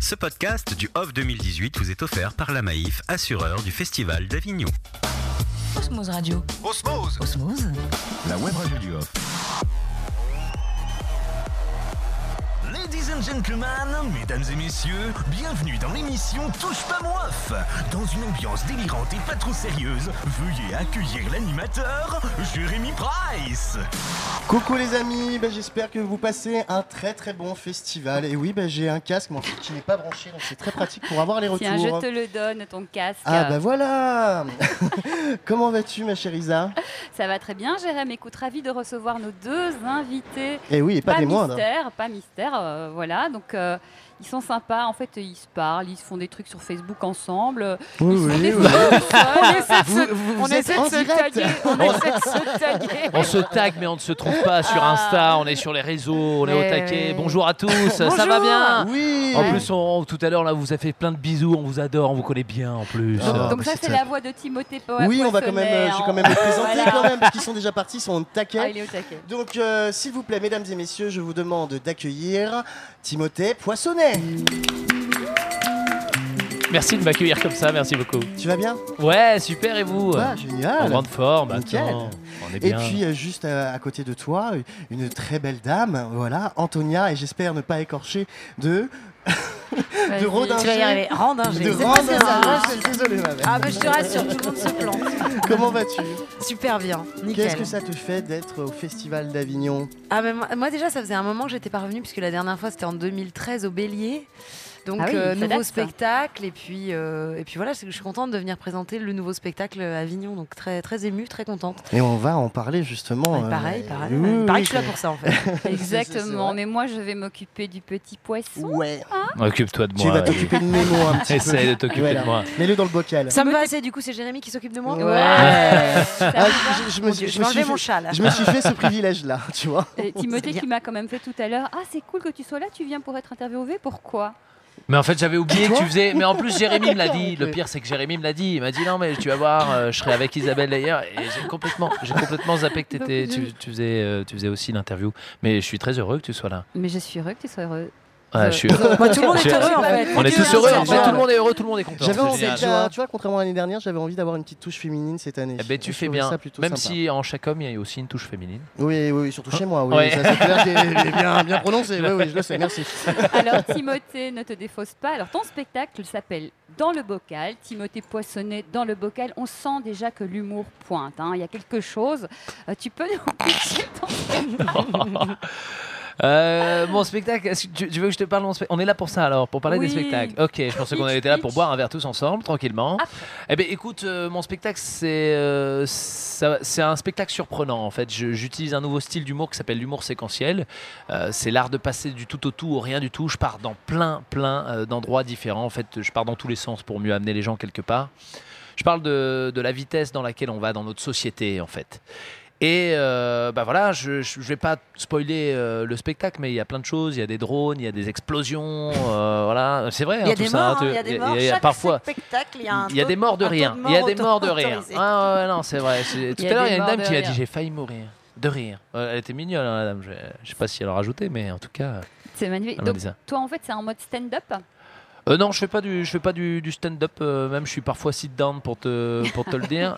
Ce podcast du Off 2018 vous est offert par la Maïf, assureur du Festival d'Avignon. Osmose Radio. Osmose. Osmose. La web radio du Off. Ladies and gentlemen, mesdames et messieurs, bienvenue dans l'émission Touche pas mon off. Dans une ambiance délirante et pas trop sérieuse, veuillez accueillir l'animateur, Jérémy Price. Coucou les amis, j'espère que vous passez un très très bon festival. Et oui, j'ai un casque mais en fait, qui n'est pas branché, donc c'est très pratique pour avoir les retours. Tiens, je te le donne, ton casque. Ah voilà. Comment vas-tu ma chère Isa? Ça va très bien, Jérémy. Écoute, ravi de recevoir nos deux invités. Et oui, et pas des moindres. Pas mystère, voilà. Donc, ils sont sympas. En fait, ils se parlent, ils se font des trucs sur Facebook ensemble. Oui. On essaie de se taguer. On se tag, mais on ne se trouve pas sur Insta. On est sur les réseaux, on est au taquet. Bonjour à tous, ça va bien? Oui. En plus, tout à l'heure, là, vous a fait plein de bisous. On vous adore, on vous connaît bien en plus. Donc ça, c'est la voix de Timothée Poissonnet. Oui, on va quand même, je vais quand même les présenter quand même, parce qu'ils sont déjà partis, ils sont au taquet. Ah, il est au taquet. Donc, s'il vous plaît, mesdames et messieurs, je vous demande d'accueillir Timothée Poissonnet. Merci de m'accueillir comme ça, merci beaucoup. Tu vas bien? Ouais, super, et vous? Ah, génial. En grande forme, Nickel. attends, on est bien. Et puis, juste à côté de toi, une très belle dame, voilà, Antonia, et j'espère ne pas écorcher de Rodinger. Tu vas y arriver. Randinger. De C'est pas Randinger. ça. Je suis désolé, ma belle. Ah, je te rassure, tout le monde se plante. Comment vas-tu? Super bien, nickel. Qu'est-ce que ça te fait d'être au Festival d'Avignon? Ah, mais moi déjà, ça faisait un moment que j'étais pas revenue, puisque la dernière fois c'était en 2013 au Bélier. Donc nouveau spectacle et puis voilà, je suis contente de venir présenter le nouveau spectacle à Avignon, donc très très émue, très contente. Et on va en parler justement. Pareil. Oui, Pareil, je suis là pour ça en fait. Exactement, mais moi je vais m'occuper du petit poisson. Ouais. Occupe-toi de moi. Tu vas t'occuper de Nemo un petit peu. Essaye de t'occuper de moi. Mets-le dans le bocal. Ça me va assez, du coup c'est Jérémy qui s'occupe de moi. Ouais. Je me je vais enlever mon chat là. Je me suis fait ce privilège là, tu vois. Et Timothée qui m'a quand même fait tout à l'heure. Ah, c'est cool que tu sois là, tu viens pour être interviewé, pourquoi? Mais en fait, j'avais oublié que tu faisais. Mais en plus, Jérémy me l'a dit. Le pire, c'est que Jérémy me l'a dit. Il m'a dit non, mais tu vas voir, je serai avec Isabelle d'ailleurs. Et j'ai complètement zappé que tu faisais aussi l'interview. Mais je suis très heureux que tu sois là. Mais je suis heureux que tu sois heureux. Ouais, je suis Moi, tout le monde est heureux en fait. On est tous heureux. En fait, tout le monde est heureux, tout le monde est content. J'avais envie, Génial. tu vois, contrairement à l'année dernière, j'avais envie d'avoir une petite touche féminine cette année. Eh ben, tu fais bien. Même si en chaque homme, il y a aussi une touche féminine. Oui, surtout chez moi. Oui, Ouais. ça c'est clair, c'est bien prononcé. Oui, je le sais. Merci. Alors Timothée, ne te défausse pas. Alors ton spectacle s'appelle Dans le bocal. Timothée Poissonnet dans le bocal. On sent déjà que l'humour pointe. Il y a quelque chose. Tu peux nous pitcher ton spectacle? Mon spectacle, est-ce que tu veux que je te parle de mon spectacle? On est là pour ça alors, pour parler des spectacles. Ok, je pensais qu'on avait été là pour boire un verre tous ensemble, tranquillement. Eh bien écoute, mon spectacle c'est un spectacle surprenant en fait. J'utilise un nouveau style d'humour qui s'appelle l'humour séquentiel. C'est l'art de passer du tout au tout au rien du tout. Je pars dans plein d'endroits différents. En fait, je pars dans tous les sens pour mieux amener les gens quelque part. Je parle de la vitesse dans laquelle on va dans notre société en fait. Et voilà, je vais pas spoiler le spectacle, mais il y a plein de choses. Il y a des drones, il y a des explosions, voilà. C'est vrai. Il y a tout des ça, morts, il y a des morts. Chaque parfois, spectacle, il y a des morts de rire. Il y a des morts de rire. Ah ouais, non, c'est vrai. Tout à l'heure, il y a une dame qui a dit j'ai failli mourir de rire. Elle était mignonne, hein, la dame. Je sais pas si elle a rajouté, mais en tout cas. C'est magnifique. Donc, toi, en fait, c'est en mode stand-up? Non, je fais pas du stand-up. Même, je suis parfois sit-down pour te le dire.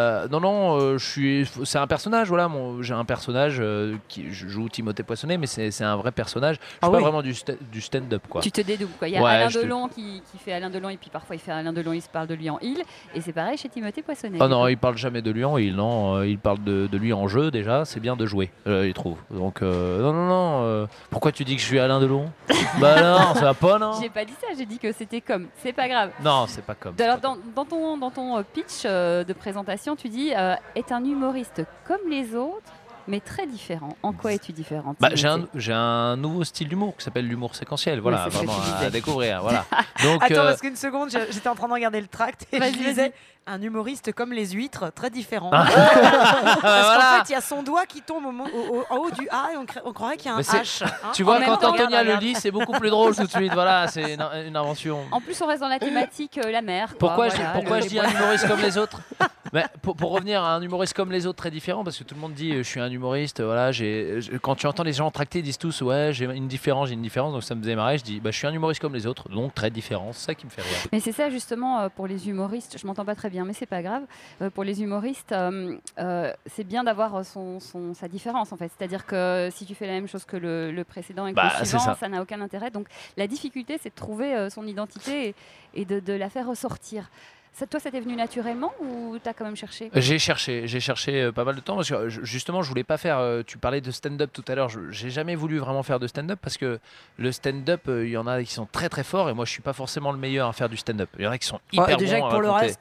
C'est un personnage. Voilà, j'ai un personnage qui je joue Timothée Poissonnet, mais c'est un vrai personnage. Je suis pas vraiment du stand-up, quoi. Tu te dédoubles, quoi. Il y a Alain Delon qui fait Alain Delon, et puis parfois il fait Alain Delon, il se parle de lui en il, et c'est pareil chez Timothée Poissonnet. Oh non, il parle jamais de lui en il. Non, il parle de lui en jeu déjà. C'est bien de jouer, il trouve. Donc non. Pourquoi tu dis que je suis Alain Delon? Bah non, ça va pas, non. J'ai pas dit ça. J'ai dit que c'était comme. C'est pas grave. Non, c'est pas comme. Alors, dans ton pitch de présentation, tu dis est un humoriste comme les autres, mais très différent. En quoi es-tu différente? J'ai un nouveau style d'humour qui s'appelle l'humour séquentiel. Voilà, oui, vraiment à découvrir. Voilà. Donc, attends, parce qu'une seconde, j'étais en train de regarder le tract et je disais un humoriste comme les huîtres, très différent. Parce qu'en fait, il y a son doigt qui tombe en haut du A et on croirait qu'il y a un H. Tu vois, quand Antonia le lit, c'est beaucoup plus drôle tout de suite. Voilà, c'est une invention. En plus, on reste dans la thématique la mer. Pourquoi je dis un humoriste comme les autres? Mais pour revenir à un humoriste comme les autres, très différent, parce que tout le monde dit je suis un humoriste, voilà, quand tu entends les gens tractés, ils disent tous ouais, j'ai une différence, donc ça me faisait marrer. Je dis je suis un humoriste comme les autres, donc très différent, c'est ça qui me fait rire. Mais c'est ça justement pour les humoristes, je m'entends pas très bien, mais c'est pas grave. Pour les humoristes, c'est bien d'avoir sa différence en fait. C'est-à-dire que si tu fais la même chose que le précédent et que le suivant, ça n'a aucun intérêt. Donc la difficulté, c'est de trouver son identité et de la faire ressortir. Toi, ça t'est venu naturellement ou t'as quand même cherché ? J'ai cherché pas mal de temps parce que justement, je voulais pas faire. Tu parlais de stand-up tout à l'heure. J'ai jamais voulu vraiment faire de stand-up parce que le stand-up, il y en a qui sont très très forts et moi, je suis pas forcément le meilleur à faire du stand-up. Il y en a qui sont hyper bons. Déjà que pour le reste.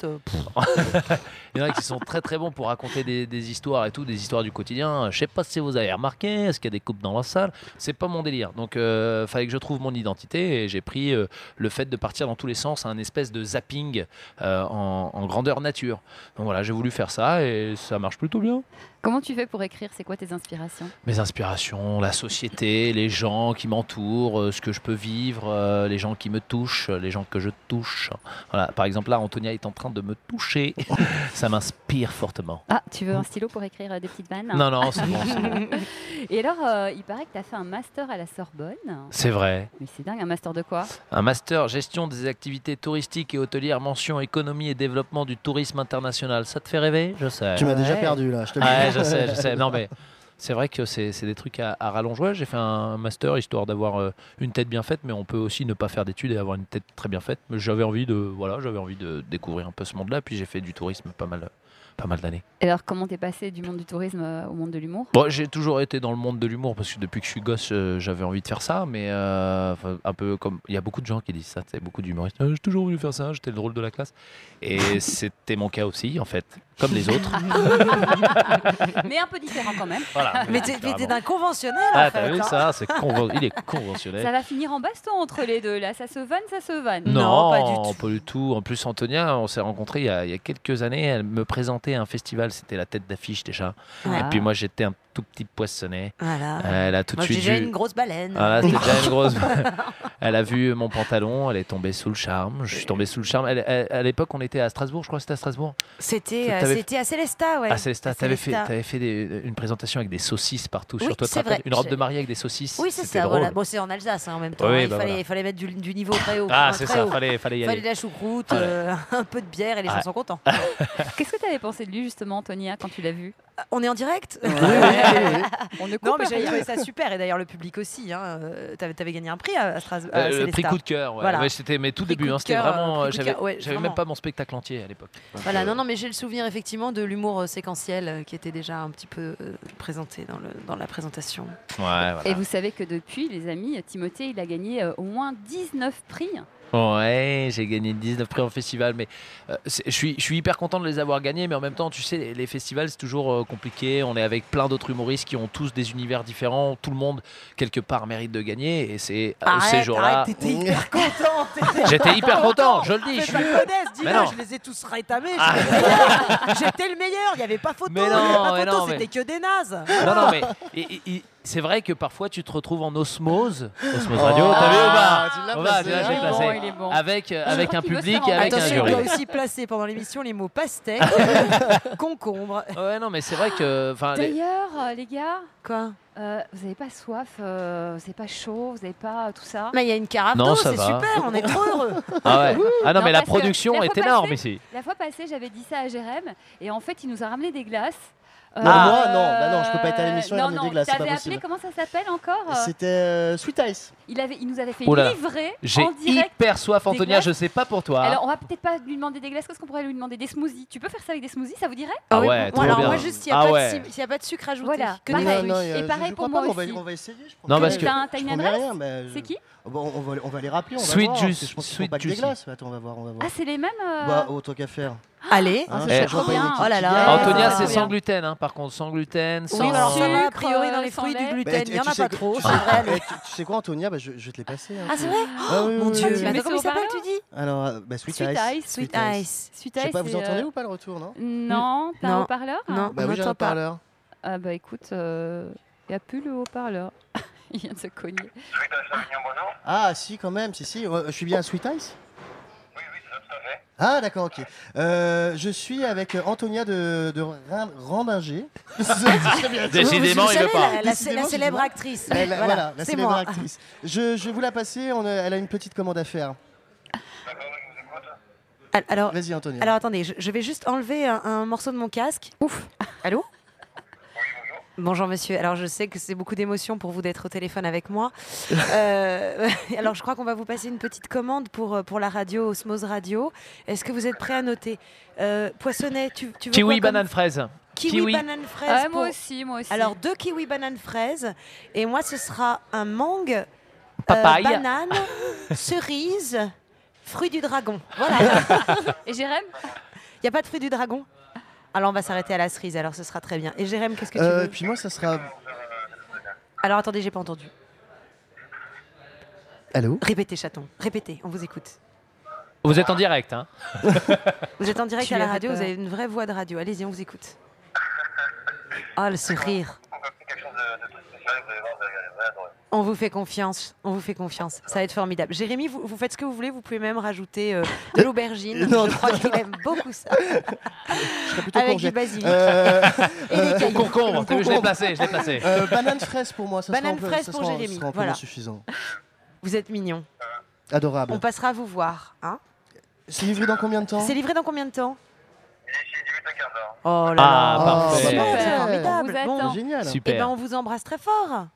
Il y en a qui sont très très bons pour raconter des histoires et tout, des histoires du quotidien. Je sais pas si vous avez remarqué, est-ce qu'il y a des coupes dans la salle ? C'est pas mon délire. Donc, fallait que je trouve mon identité et j'ai pris le fait de partir dans tous les sens, un espèce de zapping. En grandeur nature. Donc voilà, j'ai voulu faire ça et ça marche plutôt bien. Comment tu fais pour écrire ? C'est quoi tes inspirations ? Mes inspirations, la société, les gens qui m'entourent, ce que je peux vivre, les gens qui me touchent, les gens que je touche. Voilà, par exemple, là, Antonia est en train de me toucher. Ça m'inspire fortement. Ah, tu veux un stylo pour écrire des petites vannes ? Non, c'est bon. Et alors, il paraît que tu as fait un master à la Sorbonne. C'est vrai. Mais c'est dingue, un master de quoi ? Un master gestion des activités touristiques et hôtelières, mention économie et développement du tourisme international. Ça te fait rêver ? Je sais. Tu m'as déjà perdu là, je te le dis. Ouais, je sais. Non, mais c'est vrai que c'est des trucs à rallonge. Ouais, j'ai fait un master histoire d'avoir une tête bien faite, mais on peut aussi ne pas faire d'études et avoir une tête très bien faite. Mais j'avais envie de découvrir un peu ce monde-là, puis j'ai fait du tourisme pas mal d'années. Et alors, comment t'es passé du monde du tourisme au monde de l'humour ? Bon, j'ai toujours été dans le monde de l'humour parce que depuis que je suis gosse, j'avais envie de faire ça, mais un peu comme il y a beaucoup de gens qui disent ça, tu sais, beaucoup d'humoristes. J'ai toujours voulu faire ça, j'étais le drôle de la classe, et c'était mon cas aussi en fait, comme les autres. Mais un peu différent quand même. Voilà, mais t'es d'un conventionnel. Ah, en fait, t'as vu hein. ça, il est conventionnel. Ça va finir en baston entre les deux là, ça se vanne. Non, pas pas du tout. En plus, Antonia, on s'est rencontrés il y a quelques années. Elle me présentait un festival, c'était la tête d'affiche déjà. Ouais. Et puis moi, j'étais un tout petit poissonnet. Voilà. Elle a tout de Moi, suite j'ai déjà vu. une grosse baleine. Voilà, c'était déjà une grosse. Elle a vu mon pantalon, elle est tombée sous le charme. Je suis tombé sous le charme. À l'époque, on était à Strasbourg, je crois que c'était à Strasbourg. C'était à Célestat, ouais. À Célestat, t'avais fait une présentation avec des saucisses partout sur toi. C'est vrai. Une robe de mariée avec des saucisses. Oui, c'est C'était ça. drôle. Voilà. Bon, c'est en Alsace en même temps. Oui, Il fallait mettre du niveau très haut. Ah, très c'est ça, haut. fallait y Fallait aller. de la choucroute, un peu de bière et les gens sont contents. Qu'est-ce que tu avais pensé de lui justement, Antonia, quand tu l'as vu ? On est en direct. Oui. On ne coupe Non, mais rien. j'avais trouvé ça super et d'ailleurs le public aussi. Hein. T'avais gagné un prix à Strasbourg. Le prix coup de cœur, ouais. Voilà. Ouais, c'était mes tout Prix débuts. coup de C'était cœur, vraiment. prix coup de cœur, ouais, J'avais même vraiment. pas mon spectacle entier à l'époque. Voilà, non, mais j'ai le souvenir effectivement de l'humour séquentiel qui était déjà un petit peu présenté dans la présentation. Ouais, voilà. Et vous savez que depuis, les amis, Timothée, il a gagné au moins 19 prix. Ouais, j'ai gagné 19 prix en festival, mais je suis hyper content de les avoir gagnés, mais en même temps, tu sais, les festivals, c'est toujours compliqué. On est avec plein d'autres humoristes qui ont tous des univers différents. Tout le monde, quelque part, mérite de gagner, et c'est ces jours-là. T'étais hyper content. J'étais hyper content, je le dis. Fais pas le modeste, dis-le, Mais non. je les ai tous rétamés. J'étais le meilleur, il n'y avait pas photo. Mais non, c'était que des nazes. Non, mais c'est vrai que parfois, tu te retrouves en osmose radio, t'as vu ou pas? Tu l'as On va, placé, tu vois, je l'ai hein. placé. Il est bon. Avec un qu'il veut se public faire et avec un Attention, on jury. doit aussi placer pendant l'émission les mots pastèque, concombre. Ouais, non, mais c'est vrai que. D'ailleurs, les gars, Quoi? vous n'avez pas soif, vous n'avez pas chaud, vous n'avez pas tout ça. Mais il y a une carafe Non, d'eau, ça c'est va. super, on est trop heureux. Ah ouais. Ah non, mais la parce que production la est fois énorme passée- ici. La fois passée, j'avais dit ça à Jérém et en fait, il nous a ramené des glaces. Non, moi, non, bah non, je peux pas être à l'émission et non, ramener non, des glaces, c'est pas t'avais possible. appelé, comment ça s'appelle encore C'était Sweet Ice. il nous avait fait Oula. livrer J'ai en direct. hyper soif, Antonia, glaces. je sais pas pour toi. Alors, on va peut-être pas lui demander des glaces, qu'est-ce qu'on pourrait lui demander? Des smoothies. Tu peux faire ça avec des smoothies, ça vous dirait? Ah oui, ouais, bon, trop alors bien. moi juste s'il Ah n'y ouais. a pas de sucre ajouté, Voilà, que des pareil. fruits. Non, Et pareil je pour crois moi pas, aussi. on va essayer. Je crois. Non, parce que- T'as Je une promets adresse rien, mais C'est qui? Bon, on va les rappeler. On va Sweet voir, Juice, parce que je pense qu'ils font Sweet pas que des Juicy. glaces. Attends, on va voir. Ah, c'est les mêmes Bah, autant qu'à faire. Allez. Hein, ce ça serait change trop pas une bien. équipe Oh là qui là. gagne. Antonia, Ah, c'est bien. sans gluten, hein. Par contre, sans gluten, sans. Oui, mais alors ça va, a sucre, priori dans les sans fruits du lait. gluten, il n'y en a pas trop, ça sais- devrait aller. tu sais quoi, Antonia, bah, je vais te les passer. hein, Ah tu- c'est vrai? Ah oui, Mon oui, Dieu, oui, mais oui. attends, comment il C'est au s'appelle tu dis? Alors, Sweet Sweet Ice. Ice. Sweet Ice. Sweet Je sais Ice, pas, vous c'est, entendez ou pas le retour, non? Non, t'as un Non. haut-parleur? Non. Bah on oui, j'ai un n'entend pas. parleur. Ah bah écoute, il n'y a plus le haut-parleur. Il vient de se cogner. Ah, si, quand même, si. Je suis bien à Sweet Ice? Ah d'accord, ok. Je suis avec Antonia de Randinger. Décidément, il veut pas. La célèbre actrice. Voilà, la célèbre moi. actrice. Je vais vous la passer, elle a une petite commande à faire. Alors, Vas-y Antonia. alors attendez, je vais juste enlever un morceau de mon casque. Ouf. Allô? Bonjour monsieur, alors je sais que c'est beaucoup d'émotion pour vous d'être au téléphone avec moi. Alors je crois qu'on va vous passer une petite commande pour la radio Osmose Radio. Est-ce que vous êtes prêt à noter? Poissonnet, tu veux Kiwi, quoi banane, fraise. Kiwi, banane, fraise. Moi aussi. Alors 2 kiwi, banane, fraise. Et moi ce sera un mangue, Papaye. banane, cerise, fruit du dragon. Voilà. Et Jérém? Il n'y a pas de fruit du dragon? Alors on va s'arrêter à la cerise, alors ce sera très bien. Et Jérém, qu'est-ce que tu veux? Puis moi ça sera... Alors attendez, j'ai pas entendu. Allô? Répétez, chaton, répétez, on vous écoute. Vous êtes en direct, hein? Vous êtes en direct Tu à la as fait radio, vous peur. avez une vraie voix de radio. Allez-y, on vous écoute. Ah, le sourire. On vous fait confiance, on vous fait confiance. Ça va être formidable. Jérémy, vous faites ce que vous voulez, vous pouvez même rajouter de l'aubergine. Non, Je crois qu'il aime beaucoup ça. Je serais plutôt Avec congé. du basilic. Concombre, t'as vu, je l'ai Concombre. placé. Banane fraise pour moi, ça Banane sera fraise ça pour sera- Jérémy, ça sera voilà. amplement suffisant. Vous êtes mignon. Adorable. On passera vous voir. Hein. C'est livré dans combien de temps? C'est livré dans combien de temps? Oh là Ah, là. parfait. C'est Super. formidable. On vous Bon, attend. Génial. eh Super. ben, on vous embrasse très fort.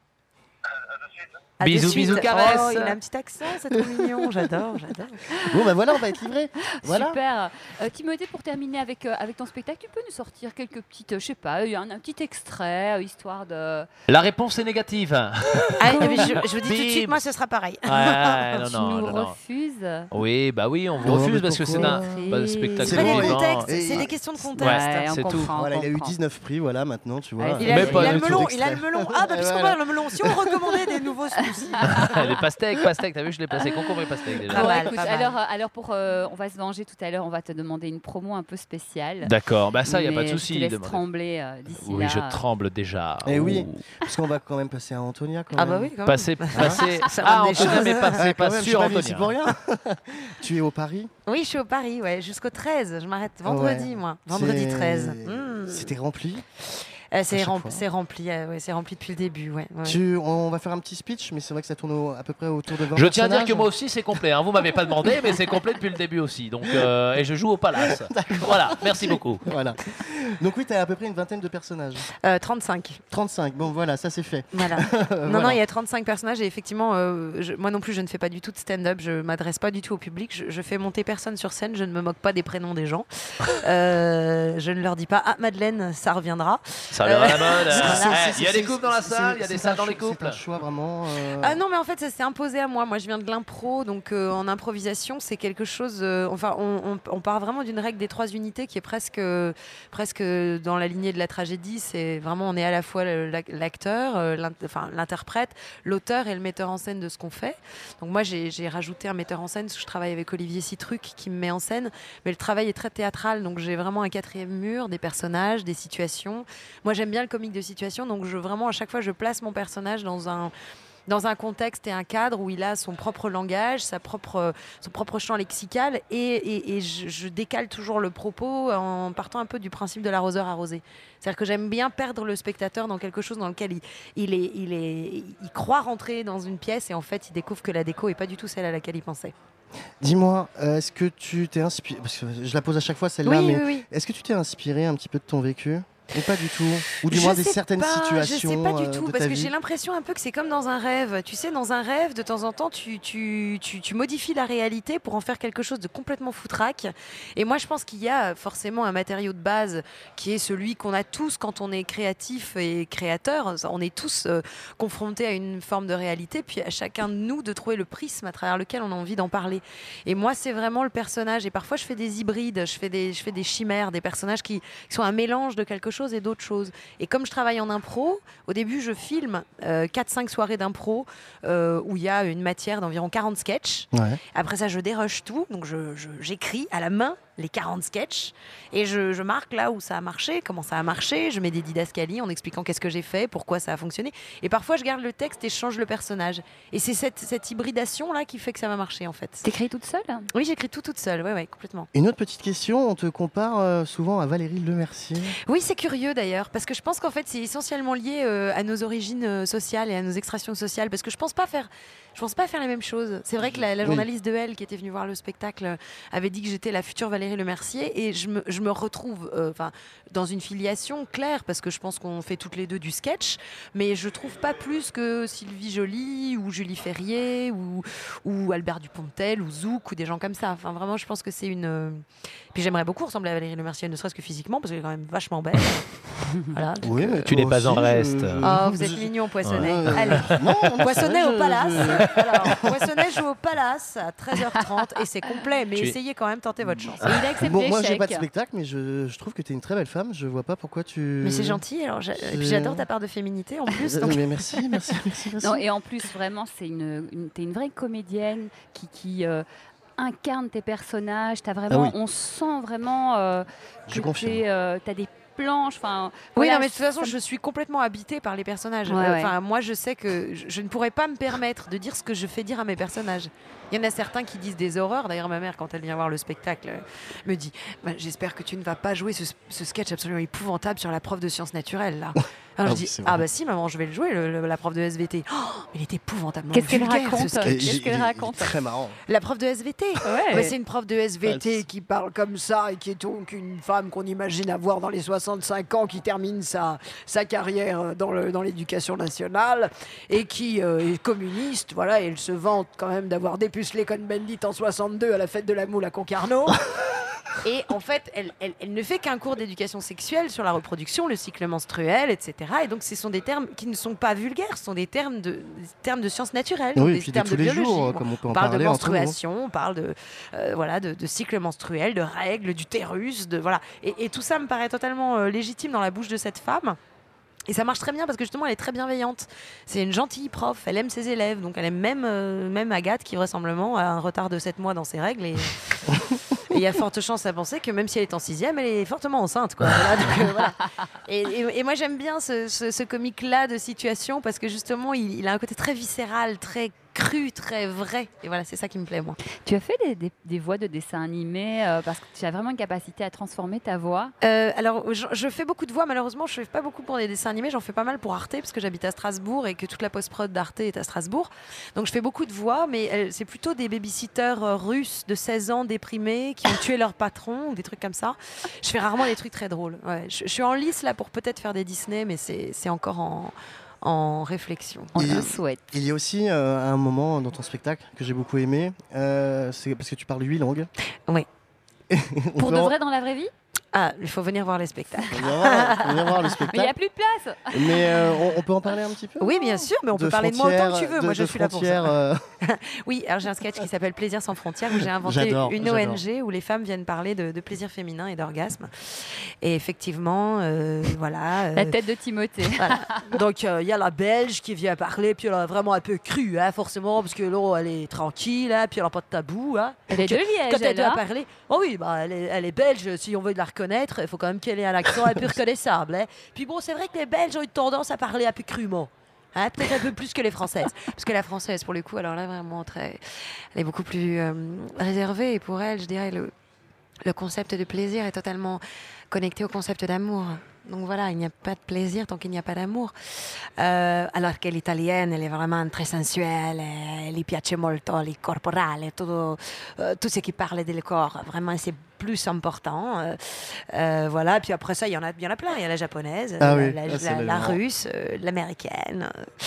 À Bisous, de suite. bisous, caresses. Oh, il a un petit accent, c'est trop mignon. J'adore. Bon ben voilà, on va être livré. Voilà. Super. Timothée, pour terminer avec ton spectacle, tu peux nous sortir quelques petites, je sais pas, un petit extrait, histoire de... La réponse est négative. Ah, mais je vous dis tout de suite, Bim. moi, ce sera pareil. Ouais, tu nous non. refuses. Oui, bah oui, on vous Oh, refuse mais parce que c'est pourquoi un spectacle C'est pas des vivant. contextes, Et- c'est des questions de contexte. Ouais, on c'est tout. comprend, Voilà, on il a eu comprend. 19 prix, voilà, maintenant, tu vois. Ouais, Il a, Mais il pas a du le melon, tout. il a le melon. Ah, bah, puisqu'on Voilà. parle le melon, si on recommandait des nouveaux smoothies. Les pastèques, t'as vu, je l'ai placé concombre et pastèque déjà. Pas Bon, mal, écoute, pas mal. alors on va se venger tout à l'heure, on va te demander une promo un peu spéciale. D'accord, bah ça, il n'y a pas de Mais souci. Je te laisse demandez. trembler d'ici Oui, là. je tremble déjà. Eh oui. Ouh. Parce qu'on va quand même passer à Antonia quand Ah, même. bah oui, quand même. Passer. Ça Ah, rame des Antonia, choses. mais pas, c'est Ah, pas quand même, sûr, je suis pas venu ici Antonia. pour rien. Tu es au Paris? Oui, je suis au Paris, ouais, jusqu'au 13. Je m'arrête vendredi, Ouais. moi. Vendredi C'est- 13. C'était rempli. C'est chaque fois. rempli, ouais, c'est rempli depuis le début. Ouais, ouais. On va faire un petit speech, mais c'est vrai que ça tourne à peu près autour de 20 Je tiens à dire que personnages. moi aussi c'est complet. Hein. Vous m'avez pas demandé, mais c'est complet depuis le début aussi. Donc et je joue au Palace. Voilà, merci beaucoup. Voilà. Donc oui, tu as à peu près une vingtaine de personnages. 35. 35, bon voilà, ça c'est fait. Voilà. Non, Voilà. non, il y a 35 personnages et effectivement, moi non plus, je ne fais pas du tout de stand-up. Je m'adresse pas du tout au public. Je fais monter personne sur scène. Je ne me moque pas des prénoms des gens. Je ne leur dis pas, ah, Madeleine, ça reviendra. Ça reviendra à la mode. Voilà. Il y a des couples dans la salle, il y a des salles dans les C'est couples. un choix vraiment. Ah non, mais en fait, ça s'est imposé à moi. Moi, je viens de l'impro, donc en improvisation, c'est quelque chose. Enfin, on part vraiment d'une règle des 3 unités qui est presque dans la lignée de la tragédie. C'est vraiment, on est à la fois l'acteur, l'interprète, l'auteur et le metteur en scène de ce qu'on fait. Donc moi, j'ai rajouté un metteur en scène parce que je travaille avec Olivier Citruc qui me met en scène, mais le travail est très théâtral, donc j'ai vraiment un 4e mur, des personnages, des situations. Moi, j'aime bien le comique de situation, donc vraiment à chaque fois, je place mon personnage dans un contexte et un cadre où il a son propre langage, son propre champ lexical, et je décale toujours le propos en partant un peu du principe de l'arroseur arrosé. C'est-à-dire que j'aime bien perdre le spectateur dans quelque chose dans lequel il croit rentrer dans une pièce et en fait il découvre que la déco n'est pas du tout celle à laquelle il pensait. Dis-moi, est-ce que tu t'es inspiré, parce que je la pose à chaque fois celle-là, Oui, mais oui, oui. est-ce que tu t'es inspiré un petit peu de ton vécu? Ou pas du tout? Ou du Je moins des sais certaines pas, situations Je sais pas du tout, de parce ta que vie? j'ai l'impression un peu que c'est comme dans un rêve. Tu sais, dans un rêve, de temps en temps, tu modifies la réalité pour en faire quelque chose de complètement foutraque. Et moi, je pense qu'il y a forcément un matériau de base qui est celui qu'on a tous quand on est créatif et créateur. On est tous confrontés à une forme de réalité, puis à chacun de nous de trouver le prisme à travers lequel on a envie d'en parler. Et moi, c'est vraiment le personnage. Et parfois, je fais des hybrides, je fais des chimères, des personnages qui sont un mélange de quelque chose et d'autre chose. Et comme je travaille en impro, au début, je filme 4-5 soirées d'impro où il y a une matière d'environ 40 sketchs. Ouais. Après ça, je dérush tout. Donc, j'écris à la main les 40 sketchs et je marque là où ça a marché, comment ça a marché, je mets des didascalies en expliquant qu'est-ce que j'ai fait, pourquoi ça a fonctionné. Et parfois, je garde le texte et je change le personnage. Et c'est cette hybridation-là qui fait que ça va marcher, en fait. T'écris toute seule? Oui, j'écris tout toute seule, ouais, complètement. Une autre petite question, on te compare souvent à Valérie Lemercier. Oui, c'est curieux d'ailleurs, parce que je pense qu'en fait, c'est essentiellement lié à nos origines sociales et à nos extractions sociales, parce que je pense pas faire les mêmes choses. C'est vrai que la journaliste de Elle qui était venue voir le spectacle avait dit que j'étais la future Valérie Lemercier, et je me retrouve dans une filiation claire, parce que je pense qu'on fait toutes les deux du sketch, mais je trouve pas plus que Sylvie Joly ou Julie Ferrier ou Albert Dupontel ou Zouk ou des gens comme ça. Enfin, vraiment, je pense que c'est une... Puis j'aimerais beaucoup ressembler à Valérie Lemercier, ne serait-ce que physiquement, parce qu'elle est quand même vachement belle. Voilà, oui, mais tu n'es pas en reste. Oh, vous êtes mignon, Poissonnet. Allez, Poissonnet au Palace. Alors, Poissonnet joue au Palace à 13h30 et c'est complet, mais essayez quand même, tentez votre chance. Il accepte bon, moi, j'ai pas de spectacle, mais je trouve que tu es une très belle femme. Je vois pas pourquoi tu... Mais c'est gentil. Alors, et puis j'adore ta part de féminité en plus. Donc... Mais merci. Non, et en plus, vraiment, t'es une vraie comédienne qui incarne tes personnages. On sent vraiment que t'as des planches. Oui, non, mais de toute façon, je suis complètement habitée par les personnages. Moi, je sais que je ne pourrais pas me permettre de dire ce que je fais dire à mes personnages. Il y en a certains qui disent des horreurs. D'ailleurs, ma mère, quand elle vient voir le spectacle, me dit j'espère que tu ne vas pas jouer ce sketch absolument épouvantable sur la prof de sciences naturelles, là. Alors je dis bah si, maman, je vais le jouer, la prof de SVT. Oh, il est épouvantablement vulgaire. Qu'est-ce qu'elle raconte Très marrant. La prof de SVT. C'est une prof de SVT qui parle comme ça et qui est donc une femme qu'on imagine avoir dans les 65 ans, qui termine sa carrière dans l'éducation nationale et qui est communiste. Voilà, et elle se vante quand même d'avoir dépucelé Cohn-Bendit en 62 à la fête de la moule à Concarneau. Et en fait, elle ne fait qu'un cours d'éducation sexuelle sur la reproduction, le cycle menstruel, etc. Et donc, ce sont des termes qui ne sont pas vulgaires, ce sont des termes de sciences naturelles, des termes de biologie. Jours, comme on peut en parle de parler menstruation, on parle de cycle menstruel, de règles, d'utérus, et tout ça me paraît totalement légitime dans la bouche de cette femme. Et ça marche très bien parce que justement elle est très bienveillante. C'est une gentille prof, elle aime ses élèves, donc elle aime même Agathe qui vraisemblablement a un retard de 7 mois dans ses règles. Et il y a forte chance à penser que même si elle est en 6e, elle est fortement enceinte, quoi. Voilà, donc, voilà. Et moi j'aime bien ce comique-là de situation parce que justement il a un côté très viscéral, très cru, très vrai. Et voilà, c'est ça qui me plaît, moi. Tu as fait des voix de dessins animés parce que tu as vraiment une capacité à transformer ta voix. Alors, je fais beaucoup de voix. Malheureusement, je ne fais pas beaucoup pour des dessins animés. J'en fais pas mal pour Arte parce que j'habite à Strasbourg et que toute la post-prod d'Arte est à Strasbourg. Donc, je fais beaucoup de voix, mais c'est plutôt des babysitters russes de 16 ans déprimés qui ont tué leur patron ou des trucs comme ça. Je fais rarement des trucs très drôles. Ouais, je suis en lice là pour peut-être faire des Disney, mais c'est encore en réflexion. On le souhaite. Il y a aussi un moment dans ton spectacle que j'ai beaucoup aimé, c'est parce que tu parles 8 langues. Oui. Pour de vrai dans la vraie vie? Ah, il faut venir voir les spectacles. Venir voir le spectacle. Mais il n'y a plus de place. Mais on peut en parler un petit peu? Oui, bien sûr, mais on peut parler de moi autant que tu veux. Moi, je suis là pour ça. Oui, alors j'ai un sketch qui s'appelle Plaisir sans frontières où j'ai inventé une ONG où les femmes viennent parler de plaisir féminin et d'orgasme. Et effectivement, voilà. La tête de Timothée. Voilà. Donc, il y a la Belge qui vient parler, puis elle est vraiment un peu crue, hein, forcément, parce que là, elle est tranquille, hein, puis elle n'a pas de tabou. Hein. Elle est de Liège, quand elle doit parler. Oh oui, bah, elle est belge, si on veut la reconnaître, il faut quand même qu'elle ait un accent un peu reconnaissable. Hein. Puis bon, c'est vrai que les Belges ont eu tendance à parler un peu crûment. Hein, peut-être un peu plus que les Françaises. Parce que la Française, pour le coup, alors là, vraiment, elle est beaucoup plus réservée. Et pour elle, je dirais, le concept de plaisir est totalement connecté au concept d'amour. Donc voilà, il n'y a pas de plaisir tant qu'il n'y a pas d'amour. Alors que l'italienne, elle est vraiment très sensuelle, elle piace molto il corporale, tout ce qui parle du corps. Vraiment, c'est plus important. Voilà, puis après ça, il y en a plein. Il y a la japonaise, la russe, l'américaine.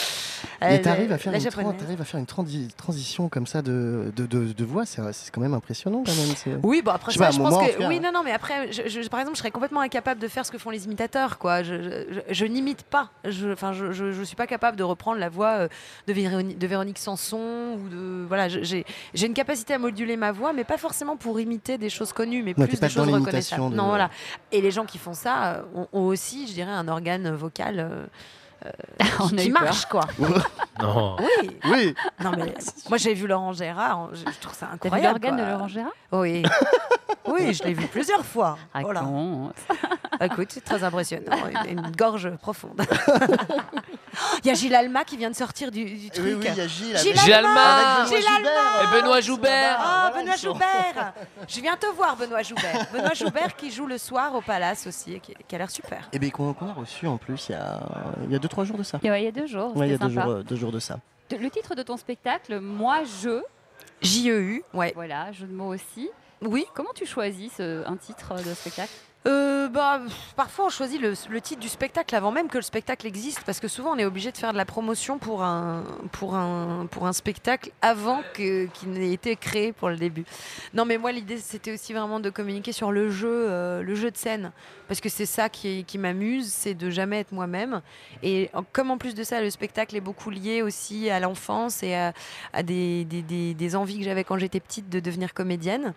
Et tu arrives à faire une transition comme ça de voix, c'est quand même impressionnant quand même. Oui, bah après ça, je pense que... Oui, non, mais après, par exemple, je serais complètement incapable de faire ce que font les imitateurs, quoi. Je n'imite pas. Je suis pas capable de reprendre la voix de Véronique Sanson ou de... Voilà, j'ai une capacité à moduler ma voix, mais pas forcément pour imiter des choses connues, mais plus des choses reconnaissables. Non, voilà. Et les gens qui font ça ont aussi, je dirais, un organe vocal qui marche, quoi. Non. Oui. Non, mais moi, j'ai vu Laurent Gérard. Je trouve ça incroyable. T'as vu l'organe de Laurent Gérard? Oui. Oui, je l'ai vu plusieurs fois. Voilà. Écoute, c'est très impressionnant. Une gorge profonde. Il y a Gilles Alma qui vient de sortir du truc. Oui, il y a Gilles Alma. Et Benoît Joubert. Ah, Benoît Joubert. Je viens te voir, Benoît Joubert. Benoît Joubert qui joue le soir au Palace aussi, qui a l'air super. Et bien qu'on a reçu en plus il y a 2-3 jours de ça. Il y a 2 jours. Ouais, il y a sympa. 2 jours de ça. Le titre de ton spectacle, Moi je. J-E-U, ouais. Voilà, jeu de mots aussi. Oui. Comment tu choisis un titre de spectacle? Parfois on choisit le titre du spectacle avant même que le spectacle existe, parce que souvent on est obligé de faire de la promotion pour un spectacle avant qu'il n'ait été créé pour le début. Non, mais moi l'idée c'était aussi vraiment de communiquer sur le jeu de scène, parce que c'est ça qui m'amuse, c'est de jamais être moi-même. Et comme en plus de ça le spectacle est beaucoup lié aussi à l'enfance et à des envies que j'avais quand j'étais petite de devenir comédienne.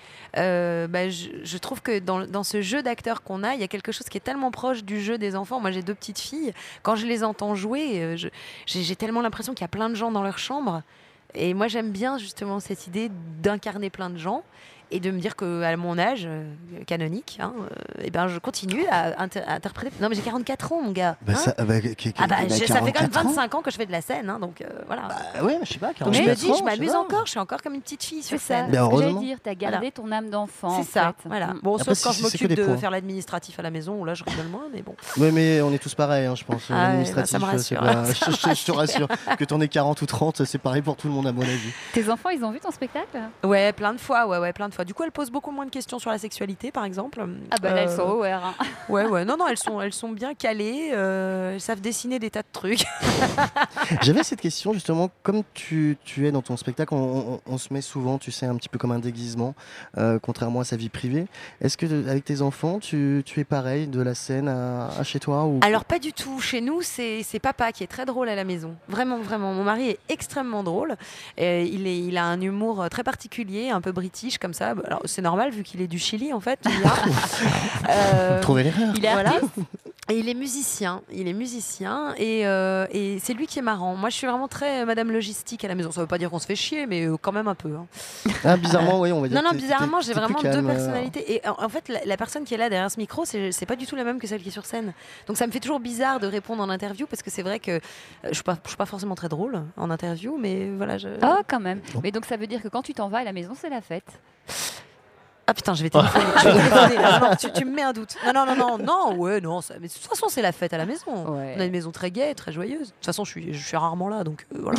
Je trouve que dans ce jeu d'acteurs qu'on a, il y a quelque chose qui est tellement proche du jeu des enfants. Moi, j'ai 2 petites filles. Quand je les entends jouer, j'ai tellement l'impression qu'il y a plein de gens dans leur chambre. Et moi, j'aime bien justement cette idée d'incarner plein de gens et de me dire qu'à mon âge canonique, je continue à interpréter. Non, mais j'ai 44 ans, mon gars. Ça fait quand même 25 ans que je fais de la scène, donc voilà. Ouais, mais je sais pas. Donc je me dis, je m'amuse encore, je suis encore comme une petite fille sur scène. C'est ce que j'allais dire, t'as gardé ton âme d'enfant. C'est ça, voilà. Bon, sauf quand je m'occupe de faire l'administratif à la maison, où là je rigole moins, mais bon. Oui, mais on est tous pareils, je pense. L'administratif, ça me rassure. Je te rassure que t'en aies 40 ou 30, c'est pareil pour tout le monde, à mon avis. Tes enfants, ils ont vu ton spectacle? Ouais, plein de fois, plein de fois. Du coup, elles posent beaucoup moins de questions sur la sexualité, par exemple. Ah bah là, elles sont aware. Ouais. Non, elles sont bien calées. Elles savent dessiner des tas de trucs. J'avais cette question, justement, comme tu es dans ton spectacle, on se met souvent, tu sais, un petit peu comme un déguisement, contrairement à sa vie privée. Est-ce que avec tes enfants, tu es pareil de la scène à chez toi ou... Alors pas du tout. Chez nous, c'est papa qui est très drôle à la maison. Vraiment, vraiment. Mon mari est extrêmement drôle. Il a un humour très particulier, un peu british comme ça. Alors c'est normal vu qu'il est du Chili en fait. Trouver l'erreur. Il est artiste. Et il est musicien. Et c'est lui qui est marrant. Moi, je suis vraiment très Madame Logistique à la maison. Ça veut pas dire qu'on se fait chier, mais quand même un peu. Ah, bizarrement, oui, on va dire. Non, bizarrement, j'ai vraiment 2 personnalités. Et en fait, la personne qui est là derrière ce micro, c'est pas du tout la même que celle qui est sur scène. Donc ça me fait toujours bizarre de répondre en interview, parce que c'est vrai que je suis pas forcément très drôle en interview, mais voilà. Oh, quand même. Mais donc ça veut dire que quand tu t'en vas à la maison, c'est la fête. Ah putain, je vais téléphoner. Non, tu me mets un doute. Non, mais de toute façon, c'est la fête à la maison. Ouais. On a une maison très gaie, très joyeuse. De toute façon, je suis rarement là, donc voilà.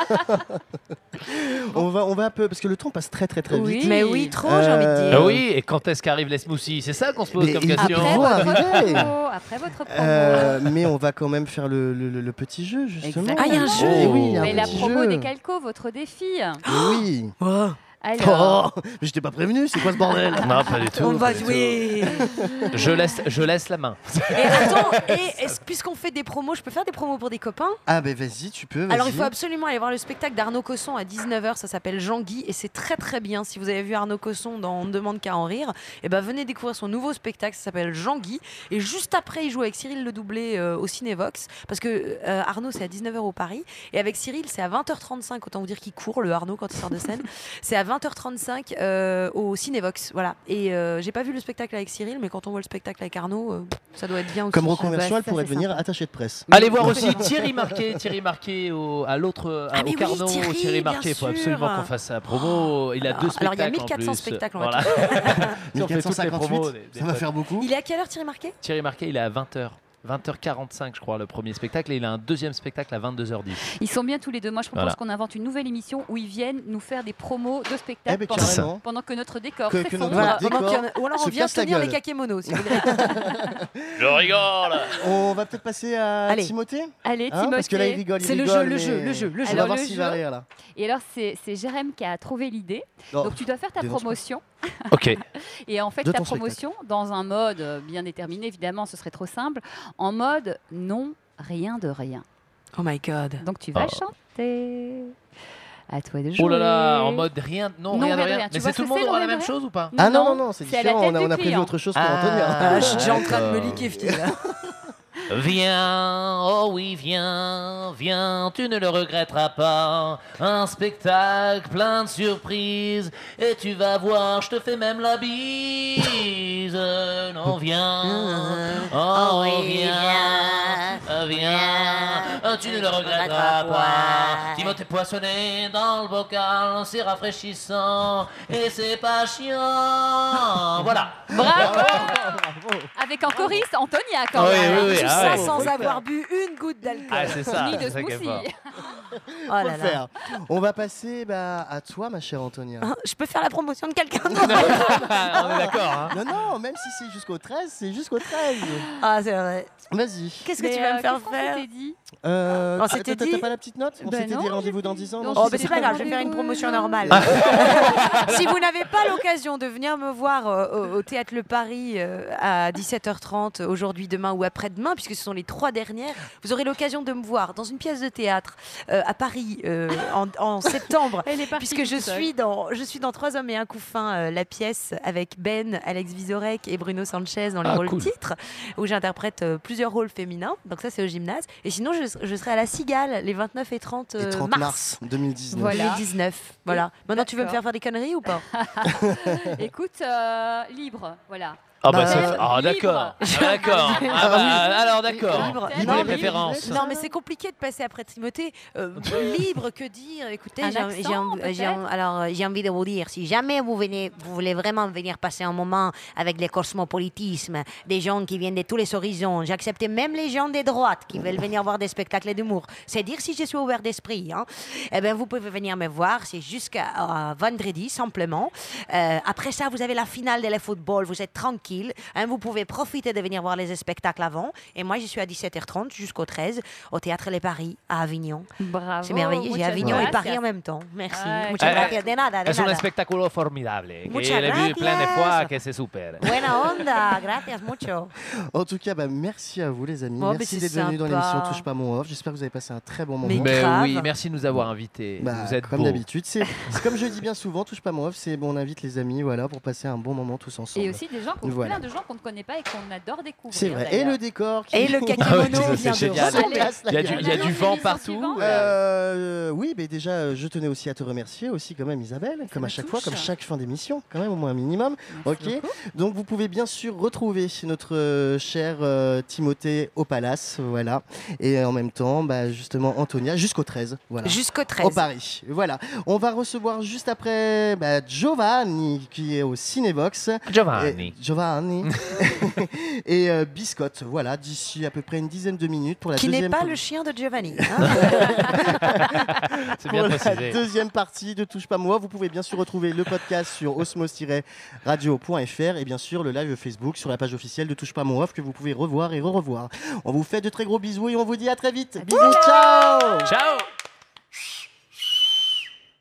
on va un peu, parce que le temps passe très vite. Mais oui, trop, j'ai envie de dire. Oui, et quand est-ce qu'arrivent les smoothies? C'est ça qu'on se pose comme question. Après votre promo. Mais on va quand même faire le petit jeu, justement. Exactement. Ah, il y a un jeu. Oui, mais la promo des Calco, votre défi. Oui. Alors... mais je t'ai pas prévenu, c'est quoi ce bordel? Non, pas du tout. On va jouer. Je laisse la main. Et attends, puisqu'on fait des promos, je peux faire des promos pour des copains? Ah ben vas-y, tu peux. Alors il faut absolument aller voir le spectacle d'Arnaud Cosson à 19h, ça s'appelle Jean-Guy et c'est très très bien. Si vous avez vu Arnaud Cosson dans On ne demande qu'à en rire, venez découvrir son nouveau spectacle, ça s'appelle Jean-Guy. Et juste après, il joue avec Cyril Ledoublé au Cinévox, parce que Arnaud c'est à 19h au Paris, et avec Cyril c'est à 20h35, autant vous dire qu'il court le Arnaud quand il sort de scène. C'est à 20h35 au Cinévox, voilà. Et j'ai pas vu le spectacle avec Cyril, mais quand on voit le spectacle avec Arnaud, ça doit être bien aussi. Comme reconversion, elle pourrait devenir attachée de presse. Allez voir aussi Thierry Marquet au Carnot. Thierry Marquet, il faut absolument qu'on fasse sa promo. Il a 2 spectacles. Alors il y a 1400 spectacles. Voilà. 1458, ça va faire beaucoup. Il est à quelle heure, Thierry Marquet? Thierry Marquet, il est à 20h. 20h45, je crois, le premier spectacle, et il a un 2e spectacle à 22h10. Ils sont bien tous les deux. Moi, je propose qu'on invente une nouvelle émission où ils viennent nous faire des promos de spectacles pendant que notre décor s'effondre. Ou alors on vient tenir les kakémonos, si vous voulez. Je rigole. On va peut-être passer à Timothée. Allez, Timothée. Parce que là, il rigole. C'est le jeu. On va voir s'il va rire, là. Et alors, c'est Jérém qui a trouvé l'idée. Donc, tu dois faire ta promotion. Ok. Et en fait, ta promotion, dans un mode bien déterminé, évidemment, ce serait trop simple. En mode non, rien de rien. Oh my god. Donc tu vas chanter. À toi de jouer. Oh là là, en mode rien de rien. Mais c'est tout le monde aura la même chose ou pas? Ah non, c'est différent. On a prévu autre chose pour Antonia. Je suis déjà en train de me liquer, Viens, oh oui, viens, viens, tu ne le regretteras pas. Un spectacle plein de surprises, et tu vas voir, je te fais même la bise. Non, viens, oh viens, viens, tu ne le regretteras pas. Timothée Poissonnet dans le bocal, c'est rafraîchissant, et c'est pas chiant. Voilà. Bravo. Avec un choriste, Antonia quand même. Oui, tout ça sans avoir bu une goutte d'alcool. Ah, c'est ça. Ni de c'est ça qu'elle smoothie. Oh là là. Faire. On va passer à toi, ma chère Antonia. Je peux faire la promotion de quelqu'un d'autre? On est d'accord. Hein. Non, même si c'est jusqu'au 13, c'est jusqu'au 13. Ah, c'est vrai. Vas-y. Qu'est-ce que tu vas me faire faire? On s'était dit. T'as pas la petite note? On s'était dit rendez-vous dans 10 ans. Oh, bah c'est pas grave, je vais faire une promotion normale. Si vous n'avez pas l'occasion de venir me voir au Théâtre Le Paris à 17h30 aujourd'hui, demain ou après-demain, puisque ce sont les 3 dernières, vous aurez l'occasion de me voir dans une pièce de théâtre à Paris en septembre, puisque je suis dans 3 hommes et un couffin, la pièce avec Ben, Alex Vizorek et Bruno Sanchez dans les rôles titres, où j'interprète plusieurs rôles féminins. Donc ça, c'est au gymnase. Et sinon, je serai à la Cigale les 29 et 30, mars 2019. Voilà. 2019. Voilà. Maintenant, tu veux me faire des conneries ou pas? Écoute, libre, voilà. Ah d'accord. Alors d'accord. Libre. Les préférences. Non, mais c'est compliqué de passer après Timothée. Libre, que dire? Écoutez, j'ai envie de vous dire, si jamais vous voulez vraiment venir passer un moment avec le cosmopolitisme, des gens qui viennent de tous les horizons, j'accepte même les gens des droites qui veulent venir voir des spectacles d'humour. C'est dire si je suis ouvert d'esprit. Hein. Eh bien, vous pouvez venir me voir, c'est jusqu'à vendredi, simplement. Après ça, vous avez la finale de le football, vous êtes tranquille. Hein, vous pouvez profiter de venir voir les spectacles avant. Et moi, je suis à 17h30 jusqu'au 13 au Théâtre Les Paris à Avignon. Bravo. C'est merveilleux. J'ai Avignon et Paris en même temps. Merci. Muchas gracias. De nada. Es un espectáculo formidable. Je l'ai vu plein de fois, que c'est super. Buena onda. Gracias mucho. En tout cas, merci à vous, les amis. Merci d'être venus dans l'émission Touche pas mon off. J'espère que vous avez passé un très bon moment. Oui, merci de nous avoir invités. Vous êtes comme d'habitude. C'est comme je dis bien souvent, Touche pas mon off, c'est on invite les amis, voilà, pour passer un bon moment tous ensemble. Et aussi des gens plein de gens qu'on ne connaît pas et qu'on adore découvrir. C'est vrai. Et le décor. Et le kakémono vient de Il y a du vent partout. Oui, mais déjà, je tenais aussi à te remercier aussi quand même, Isabelle, comme à chaque fois, comme chaque fin d'émission, quand même au moins un minimum. Merci beaucoup. Donc vous pouvez bien sûr retrouver notre cher Timothée au Palace, voilà. Et en même temps, justement Antonia jusqu'au 13, voilà. Jusqu'au 13. Au Paris, voilà. On va recevoir juste après Giovanni qui est au Cinébox. Giovanni. Et Biscotte, voilà, d'ici à peu près une dizaine de minutes pour la deuxième... Qui n'est pas le chien de Giovanni. Hein. C'est bien pour précisé. La deuxième partie de Touche pas moi, vous pouvez bien sûr retrouver le podcast sur osmos-radio.fr et bien sûr le live Facebook sur la page officielle de Touche pas mon off que vous pouvez revoir et re-revoir. On vous fait de très gros bisous et on vous dit à très vite. Bisous, ciao. Ciao.